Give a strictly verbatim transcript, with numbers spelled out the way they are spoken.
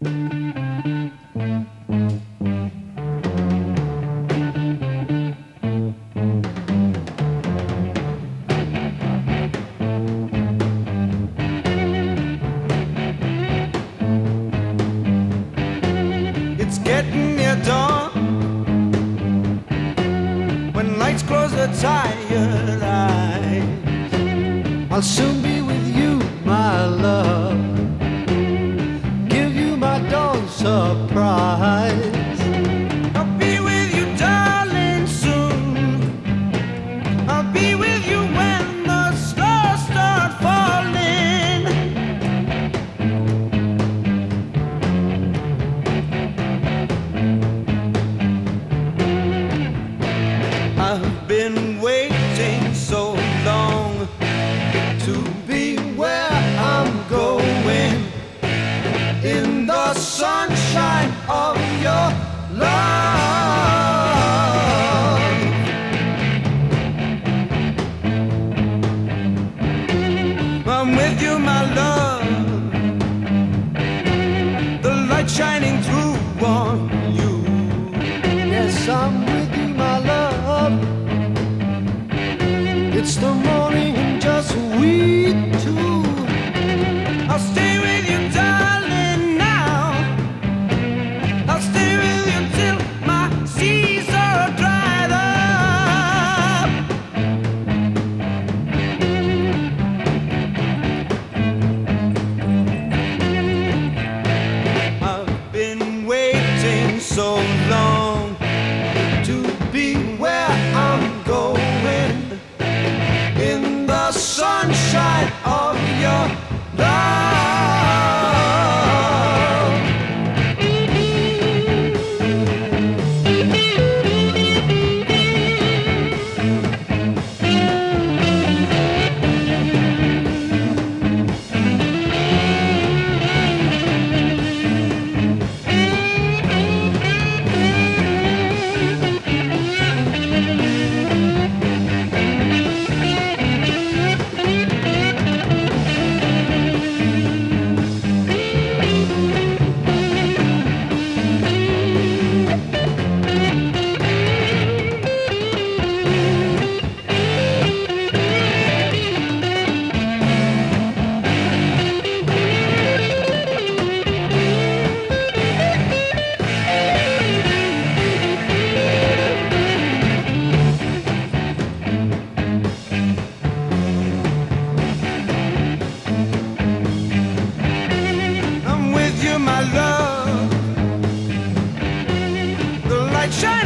It's getting near dawn, when lights close the tired eyes. I'll soon be with you, my love, give you my dawn surprise. I'll be with you, darling, soon. I'll be with you when the stars start falling. I've been waiting so long to be where I'm going, in the sunshine of your love. I'm with you, my love, the light shining through on you. Yes, I'm with you, my love. It's the morning and just we two. I'll stay with you, darling, now. I'll stay with you till my seas are dried up. I've been waiting so long to be where I'm going, in the sunshine of your love. I'm with you, my love, the light shines